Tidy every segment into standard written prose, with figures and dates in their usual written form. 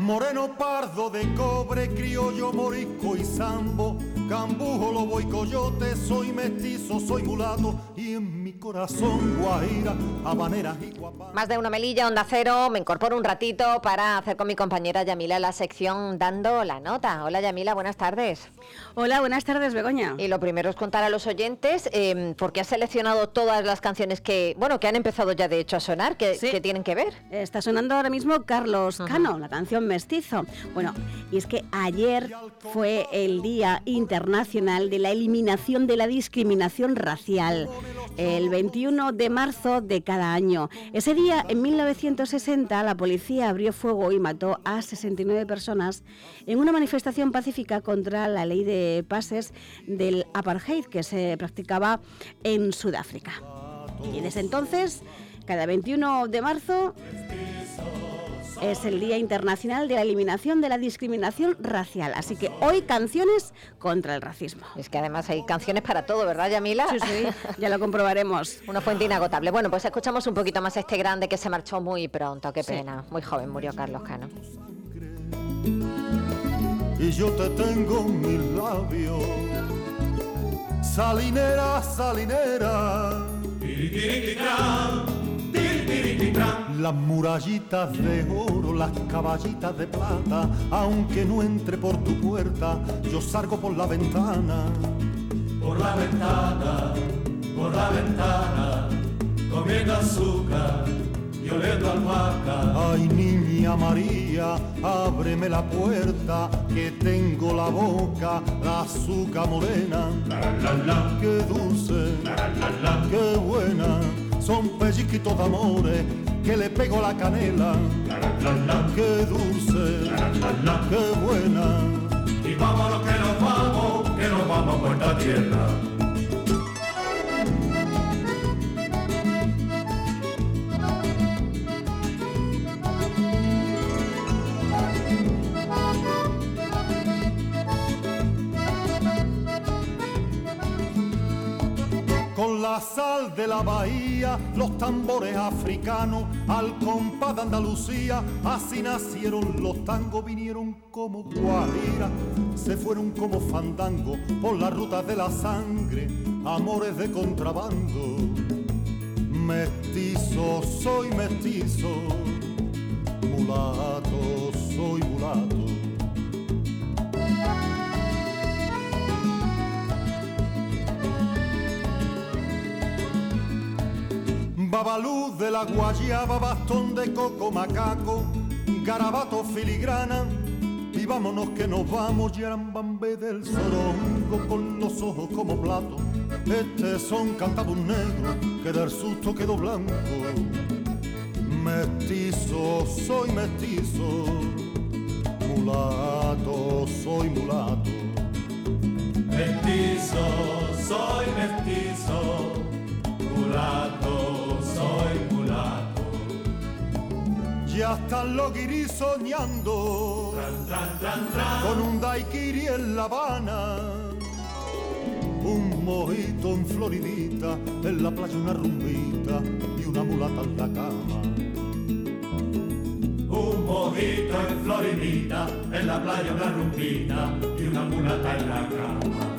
Moreno, pardo, de cobre, criollo, morisco y sambo, cambujo, lobo y coyote, soy mestizo, soy mulato y en mi corazón guaira, habaneras y guapas. Más de una Melilla, Onda Cero, me incorporo un ratito para hacer con mi compañera Yamila la sección Dando la Nota. Hola Yamila, buenas tardes. Hola, buenas tardes, Begoña. Y lo primero es contar a los oyentes por qué has seleccionado todas las canciones que han empezado ya de hecho a sonar, que tienen que ver. Está sonando ahora mismo Carlos Cano, la canción Mestizo. Bueno, y es que ayer fue el Día Internacional de la Eliminación de la Discriminación Racial, el 21 de marzo de cada año. Ese día, en 1960, la policía abrió fuego y mató a 69 personas en una manifestación pacífica contra la ley de pases del apartheid que se practicaba en Sudáfrica. Y desde entonces, cada 21 de marzo es el Día Internacional de la Eliminación de la Discriminación Racial. Así que hoy canciones contra el racismo. Es que además hay canciones para todo, ¿verdad, Yamila? Sí, ya lo comprobaremos. Una fuente inagotable. Bueno, pues escuchamos un poquito más a este grande que se marchó muy pronto. Qué pena. Muy joven murió Carlos Cano. Y yo te tengo en mis labios, salinera, salinera. Las murallitas de oro, las caballitas de plata, aunque no entre por tu puerta, yo salgo por la ventana. Por la ventana, por la ventana, comiendo azúcar y oliendo albahaca. Ay, niña María, ábreme la puerta, que tengo la boca, la azúcar morena. Qué dulce, qué buena, son pellizquitos de amores que le pego la canela. Qué dulce, qué buena. Y vámonos que nos vamos a Puerta Tierra. Con la sal de la bahía, los tambores africanos, al compás de Andalucía, así nacieron los tangos, vinieron como guajira, se fueron como fandango por las rutas de la sangre, amores de contrabando. Mestizo, soy mestizo, mulato, soy mulato. Babalú de la guayaba, bastón de coco, macaco, garabato, filigrana, y vámonos que nos vamos, Yarambambé del Sorongo, con los ojos como plato. Este son cantaba un negro que del susto quedó blanco. Mestizo, soy mestizo, mulato, soy mulato. Mestizo, soy mestizo, mulato, soy mulato. Ya están los guiris soñando con un daiquiri en La Habana, un mojito en Floridita, en la playa una rumbita y una mulata en la cama. Un mojito en Floridita, en la playa una rumbita y una mulata en la cama.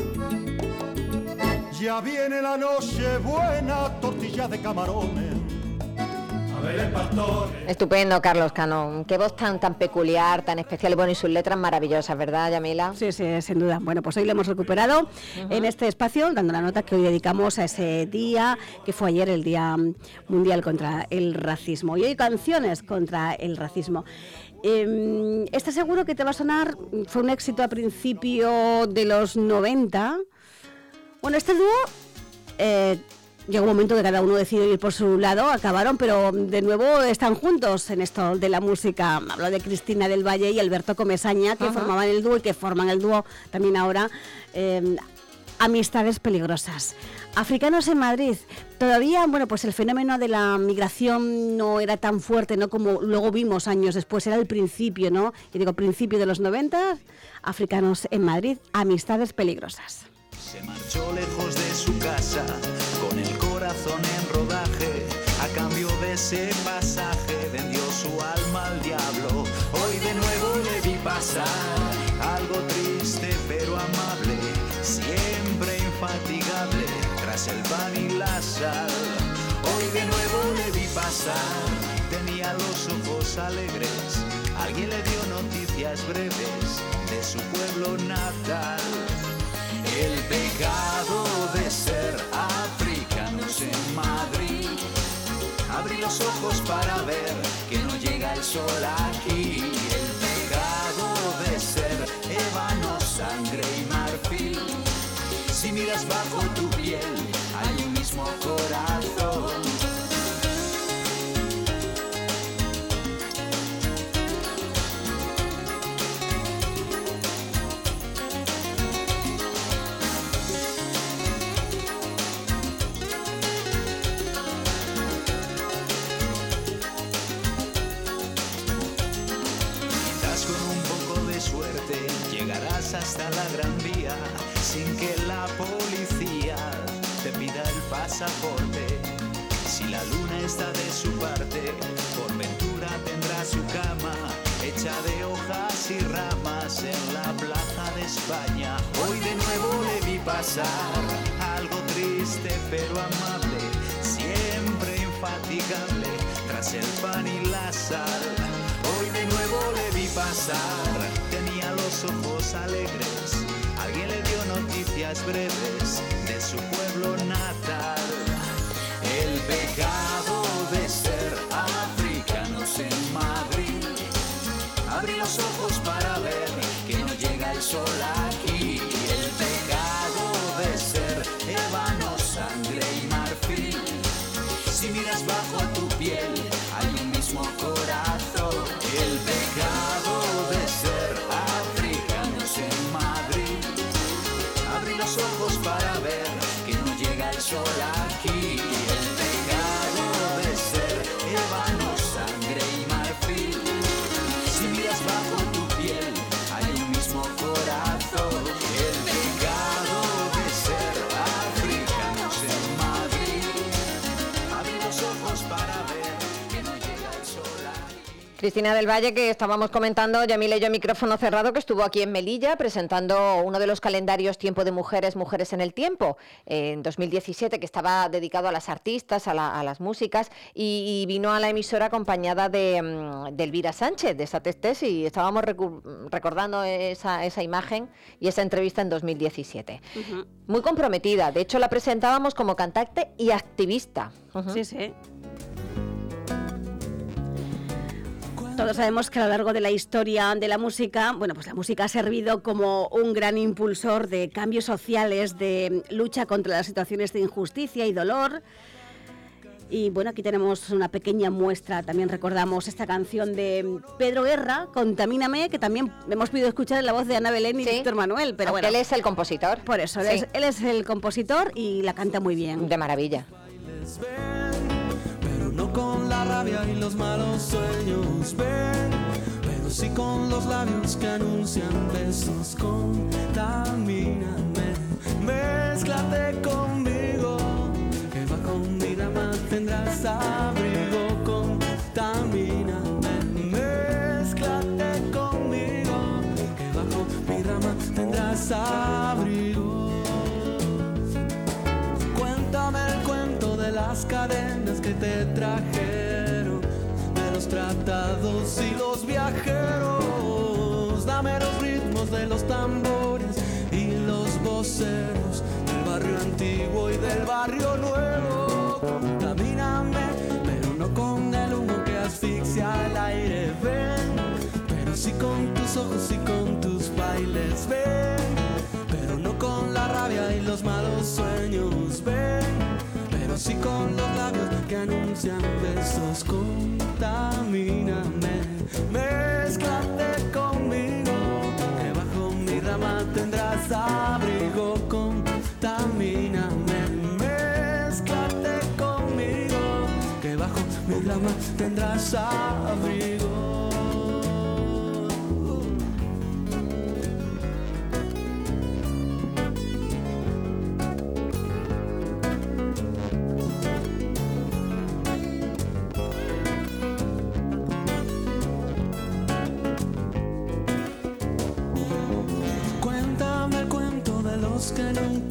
Ya viene la noche buena, tortillas de camarones. A ver el pastor. Estupendo, Carlos Cano. Qué voz tan peculiar, tan especial. Bueno, y sus letras maravillosas, ¿verdad, Yamila? Sí, sin duda. Bueno, pues hoy lo hemos recuperado en este espacio, dando la nota que hoy dedicamos a ese día, que fue ayer el Día Mundial contra el Racismo. Y hoy canciones contra el racismo. Este seguro que te va a sonar, fue un éxito a principio de los 90. Bueno, este dúo llegó un momento que cada uno decidió ir por su lado, acabaron, pero de nuevo están juntos en esto de la música. Hablo de Cristina del Valle y Alberto Comesaña, que formaban el dúo y que forman el dúo también ahora, Amistades Peligrosas. Africanos en Madrid. Todavía, bueno, pues el fenómeno de la migración no era tan fuerte, ¿no? Como luego vimos años después, era el principio, ¿no? Y digo, principio de los 90, Africanos en Madrid, Amistades Peligrosas. Se marchó lejos de su casa, con el corazón en rodaje, a cambio de ese pasaje vendió su alma al diablo. Hoy de nuevo pasar, algo triste pero amable, siempre infatigable, tras el pan y la sal. Hoy de nuevo le vi pasar, tenía los ojos alegres, alguien le dio noticias breves de su pueblo natal. El pecado de ser africanos en Madrid. Abrí los ojos para ver que no llega el sol aquí. El pecado de ser ébano, sangre y marfil. Si miras bajo tu piel, hay un mismo corazón. Hasta la Gran Vía, sin que la policía te pida el pasaporte. Si la luna está de su parte, por ventura tendrá su cama hecha de hojas y ramas en la plaza de España. Hoy de nuevo le vi pasar, algo triste pero amable, siempre infatigable, tras el pan y la sal. Hoy de nuevo le vi pasar, tenía los ojos alegres, alguien le dio noticias breves de su pueblo natal. El pecado de ser africanos en Madrid. Abrí los ojos para ver que no llega el sol aquí. El pecado de ser ébano, sangre y marfil. Si miras bajo tu piel, hay un mismo corazón. El pecado de ser africanos en Madrid. Abrí los ojos para ver que no llega el sol aquí. El pecado de ser ébano, sangre y marfil. Si miras bajo tu piel, hay un mismo corazón. El pecado de ser africanos en Madrid. Abrí los ojos para ver que no llega el sol aquí. Cristina del Valle, que estábamos comentando, Yamile y yo, micrófono cerrado, que estuvo aquí en Melilla presentando uno de los calendarios Tiempo de Mujeres, Mujeres en el Tiempo, en 2017, que estaba dedicado a las artistas, a las músicas, y vino a la emisora acompañada de Elvira Sánchez, de Satestes, y estábamos recordando esa imagen y esa entrevista en 2017. Uh-huh. Muy comprometida, de hecho la presentábamos como cantante y activista. Uh-huh. Sí, sí. Todos sabemos que a lo largo de la historia de la música, bueno, pues la música ha servido como un gran impulsor de cambios sociales, de lucha contra las situaciones de injusticia y dolor. Y bueno, aquí tenemos una pequeña muestra, también recordamos esta canción de Pedro Guerra, Contamíname, que también hemos podido escuchar en la voz de Ana Belén y Víctor Manuel. Pero bueno, él es el compositor. Por eso, él es el compositor y la canta muy bien. De maravilla. No con la rabia y los malos sueños, ven, pero sí con los labios que anuncian besos. Contamíname, mézclate conmigo, que bajo mi rama tendrás abrigo. Contamíname, mézclate conmigo, que bajo mi rama tendrás abrigo. Cuéntame el cuento de las cadenas que te trajeron, de los tratados y los viajeros. Dame los ritmos de los tambores y los voceros, del barrio antiguo y del barrio nuevo. Contamíname, pero no con el humo que asfixia el aire. Ven, pero sí con tus ojos y con tus bailes. Ven, pero no con la rabia y los malos sueños. Ven, pero sí con los labios que anuncian besos. Contamíname, mézclate conmigo, que bajo mi rama tendrás abrigo. Contamíname, mézclate conmigo, que bajo mi rama tendrás abrigo.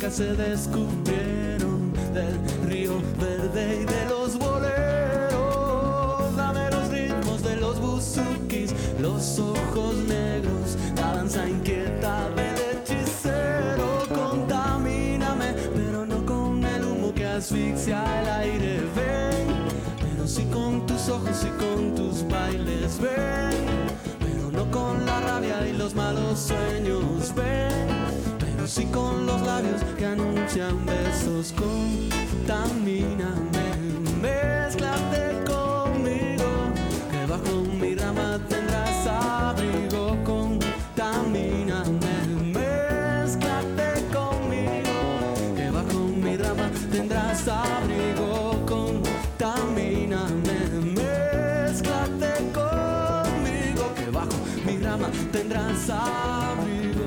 nunca se descubrieron, del río verde y de los boleros. Dame los ritmos de los buzukis, los ojos negros, la danza inquieta del hechicero. Contamíname, pero no con el humo que asfixia el aire. Ven, pero sí con tus ojos y con tus bailes. Ven, pero no con la rabia y los malos sueños. Ven, pero sí con los labios que anuncian besos. Contamíname, mézclate conmigo, que bajo mi rama tendrás abrigo. Contamíname, mézclate conmigo, que bajo mi rama tendrás abrigo. Contamíname, mézclate conmigo, que bajo mi rama tendrás abrigo.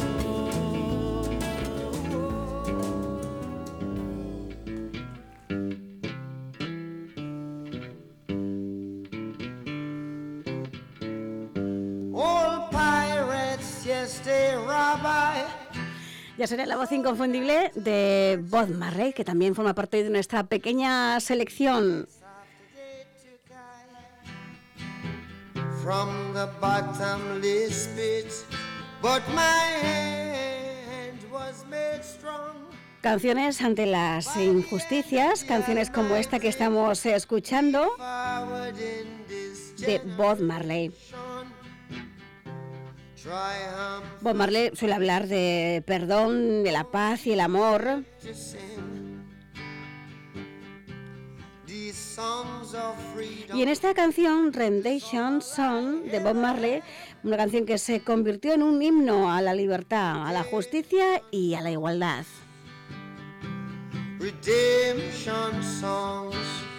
All pirates, yes, they rabbi. Ya será la voz inconfundible de Bob Marley, que también forma parte de nuestra pequeña selección. From the bottomless pit, but my hand was made strong. Canciones ante las injusticias, canciones como esta que estamos escuchando Forward in this de Bob Marley. triumph Bob Marley suele hablar de perdón, de la paz y el amor. to sing. These songs of freedom. Y en esta canción, Rendition Song de Bob Marley, una canción que se convirtió en un himno a la libertad, a la justicia y a la igualdad. Redemption songs.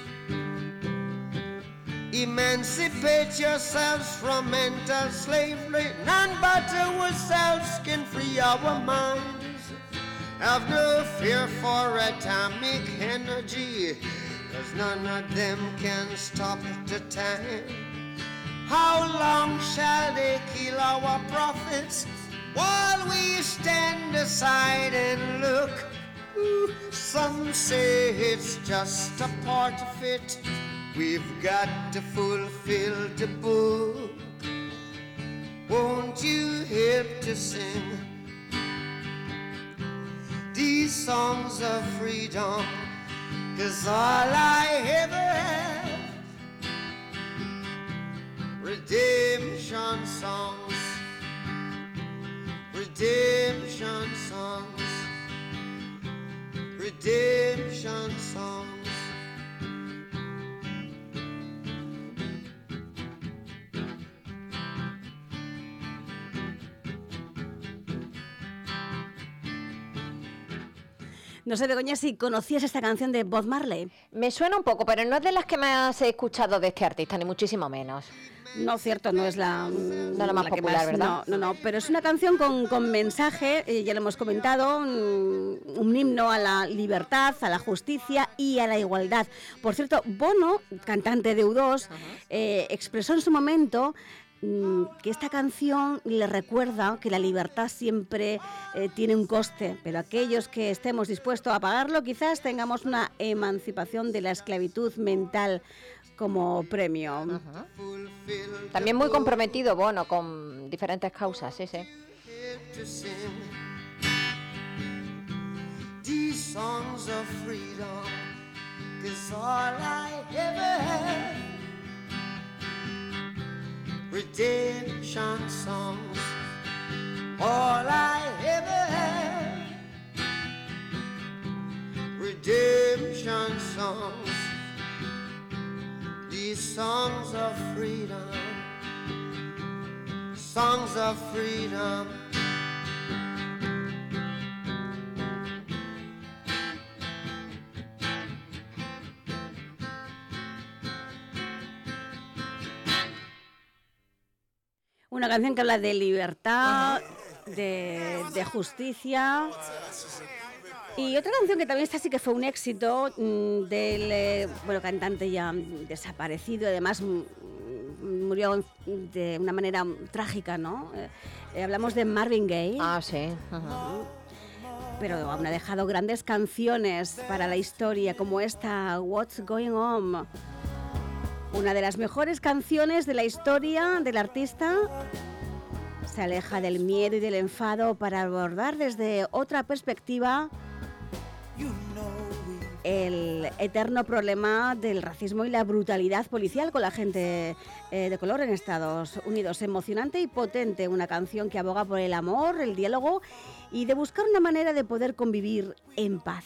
Emancipate yourselves from mental slavery. None but ourselves can free our minds. Have no fear for atomic energy, 'cause none of them can stop the time. How long shall they kill our prophets while we stand aside and look? Ooh, some say it's just a part of it. We've got to fulfill the book. Won't you help to sing these songs of freedom? 'Cause all I ever have, redemption songs, redemption songs, redemption songs. No sé, Begoña, si conocías esta canción de Bob Marley. Me suena un poco, pero no es de las que más he escuchado de este artista, ni muchísimo menos. No, cierto, no es la más que popular, ¿verdad? No, pero es una canción con mensaje, ya lo hemos comentado, un himno a la libertad, a la justicia y a la igualdad. Por cierto, Bono, cantante de U2, expresó en su momento que esta canción le recuerda que la libertad siempre tiene un coste, pero aquellos que estemos dispuestos a pagarlo, quizás tengamos una emancipación de la esclavitud mental como premio. También muy comprometido, Bono, con diferentes causas, sí. These songs of freedom, 'cause all I ever had. Redemption songs, all I ever had. Redemption songs, these songs of freedom, songs of freedom. Una canción que habla de libertad, de justicia. Y otra canción que también esta sí que fue un éxito del cantante ya desaparecido, además murió de una manera trágica, ¿no? Hablamos de Marvin Gaye. Ah, sí. pero aún ha dejado grandes canciones para la historia, como esta, What's Going On. Una de las mejores canciones de la historia del artista. Se aleja del miedo y del enfado para abordar desde otra perspectiva el eterno problema del racismo y la brutalidad policial con la gente de color en Estados Unidos. Emocionante y potente, una canción que aboga por el amor, el diálogo y de buscar una manera de poder convivir en paz.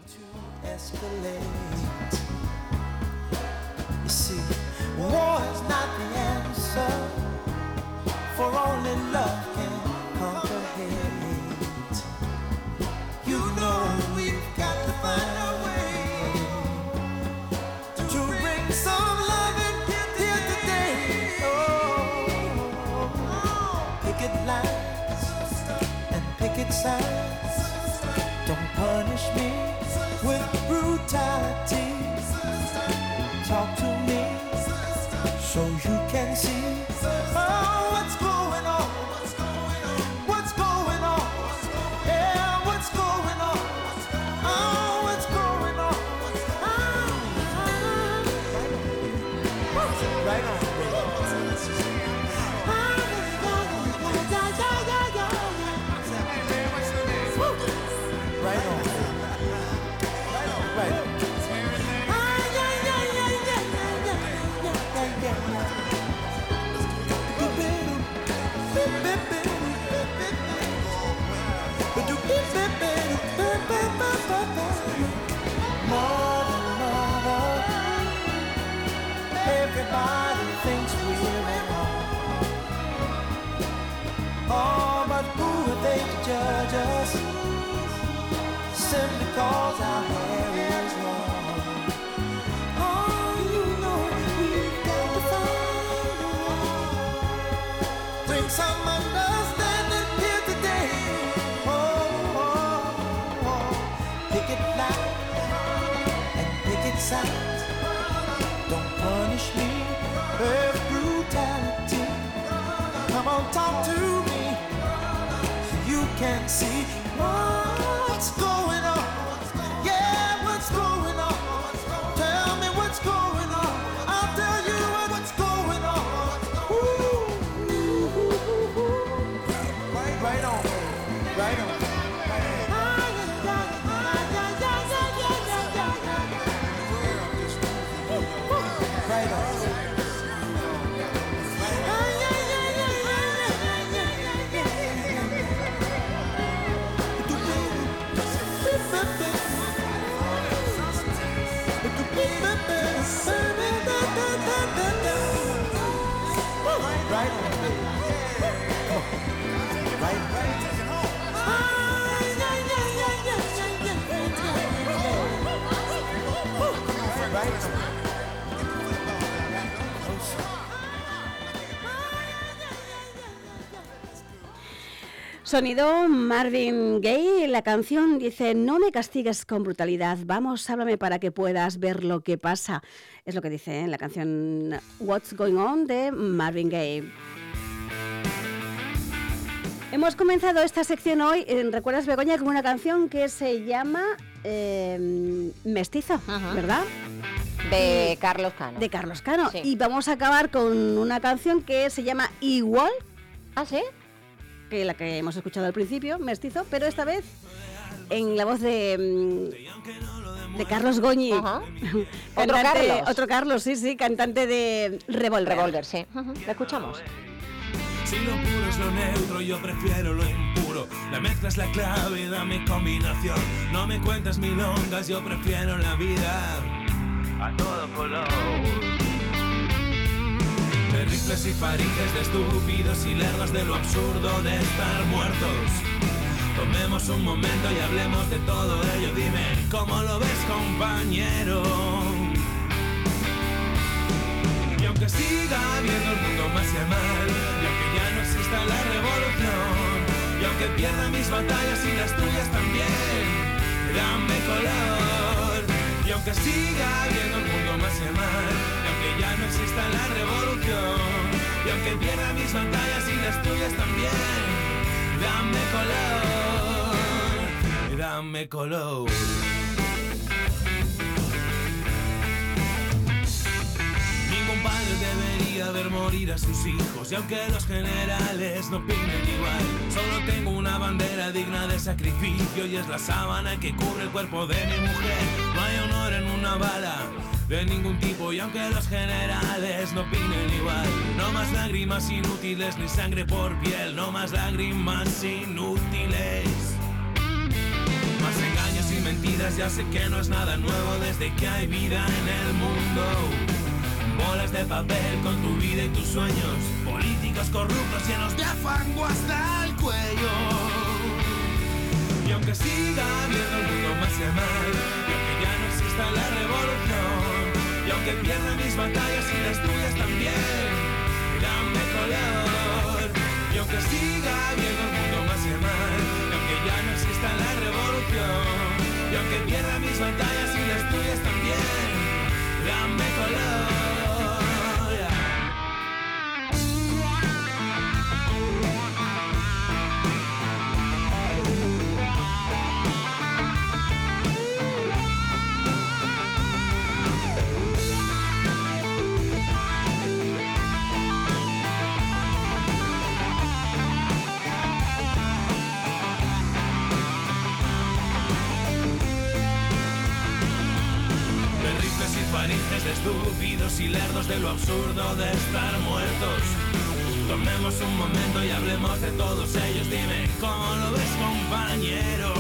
War is not the answer, for only love can conquer hate. You know we've got to find a way to bring some love in here today. Oh, picket lines and picket signs. Don't punish me with brutality. Talk to me so you can see what's going on, what's going on, yeah, what's going on, what's going on, right on, everybody thinks we're at home. Oh, but who are they to judge us? Simply cause our hair is long. Oh, you know we've got to find a way. Bring some understanding here today. Oh, oh, oh. Picket line and picket sign. Don't punish me with brutality. Come on, talk to me so you can see what's going on. Yeah, what's going on? Tell me what's going on. I'll tell you what's going on. Right on, right on. Sonido Marvin Gaye, la canción dice: no me castigues con brutalidad, vamos, háblame para que puedas ver lo que pasa. Es lo que dice en la canción What's Going On de Marvin Gaye. Hemos comenzado esta sección hoy, ¿recuerdas, Begoña, con una canción que se llama Mestizo, ¿verdad? De Carlos Cano. De Carlos Cano. Sí. Y vamos a acabar con una canción que se llama Igual. ¿Ah, sí? Que la que hemos escuchado al principio, Mestizo, pero esta vez en la voz de Carlos Goñi. Otro Carlos, sí, cantante de Revolver. Revolver, sí. ¿La escuchamos? Si lo puro es lo neutro, yo prefiero lo impuro. La mezcla es la clave y da mi combinación. No me cuentes milongas, yo prefiero la vida a todo color. De rifles y faringes, de estúpidos y lerdos, de lo absurdo de estar muertos. Tomemos un momento y hablemos de todo ello. Dime, ¿cómo lo ves, compañero? Y aunque siga habiendo el mundo más y mal, y aunque ya no exista la revolución, y aunque pierda mis batallas y las tuyas también, dame color. Y aunque siga habiendo el mundo más y mal, y aunque ya no exista la revolución, y aunque pierda mis batallas y las tuyas también, dame color, dame color. Ningún padre debería ver morir a sus hijos, y aunque los generales no opinen igual, solo tengo una bandera digna de sacrificio, y es la sábana que cubre el cuerpo de mi mujer. No hay honor en una bala de ningún tipo, y aunque los generales no opinen igual, no más lágrimas inútiles ni sangre por piel, no más lágrimas inútiles. Más engaños y mentiras, ya sé que no es nada nuevo desde que hay vida en el mundo. Bolas de papel con tu vida y tus sueños, políticos corruptos llenos de fango hasta el cuello. Y aunque siga viendo el mundo más y mal, y aunque ya no exista la revolución, y aunque pierda mis batallas y las tuyas también, dame color. Y aunque siga viendo el mundo más y mal, y aunque ya no exista la revolución, y aunque pierda mis batallas y las tuyas también, dame color. De estúpidos y lerdos de lo absurdo de estar muertos. Tomemos un momento y hablemos de todos ellos. Dime cómo lo ves, compañero.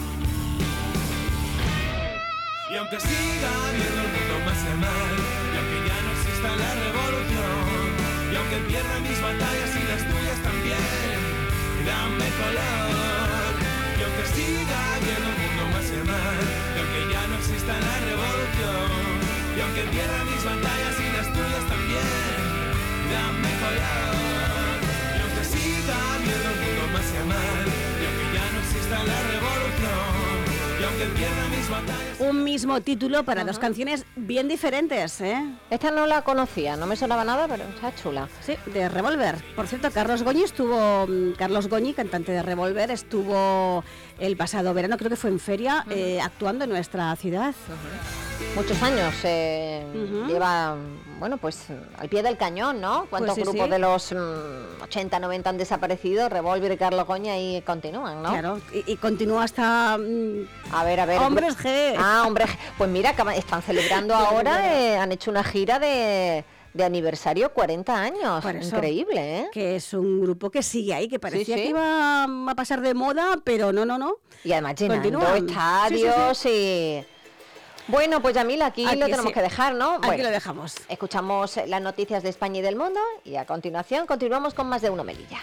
Y aunque siga viendo el mundo más y mal, y aunque ya no exista la revolución, y aunque pierda mis batallas y las tuyas también, dame color. Y aunque siga viendo el mundo más y mal, y aunque ya no exista la revolución, y aunque pierda mis batallas y las tuyas también, dame color. Y aunque siga viendo el mundo más y mal, y aunque ya no exista la revolución, y aunque pierda mis batallas... Un mismo título para dos canciones bien diferentes, ¿eh? Esta no la conocía, no me sonaba nada, pero está chula. Sí, de Revolver. Por cierto, Carlos Goñi, cantante de Revolver, estuvo el pasado verano, creo que fue en feria, actuando en nuestra ciudad. Muchos años lleva, bueno, pues al pie del cañón, ¿no? ¿Cuántos grupos de los 80, 90 han desaparecido? Revolver y Carlos Goñi ahí continúan, ¿no? Claro, y continúa hasta... A ver. Hombres G. Hombres G. Pues mira, están celebrando ahora, han hecho una gira de aniversario 40 años. Increíble, ¿eh? Que es un grupo que sigue ahí, que parecía que iba a pasar de moda, pero no. Y además llenando estadios y... Bueno, pues Yamila, aquí lo tenemos que dejar, ¿no? Aquí lo dejamos. Escuchamos las noticias de España y del mundo y a continuación continuamos con más de Uno Melilla.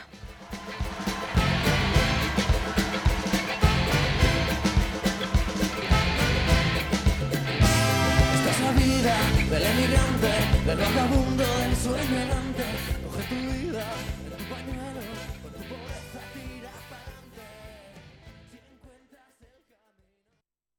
Esta es la vida del emigrante, del vagabundo, del sueño errante. Coge tu vida en tu pañuelo, con tu pobreza aquí.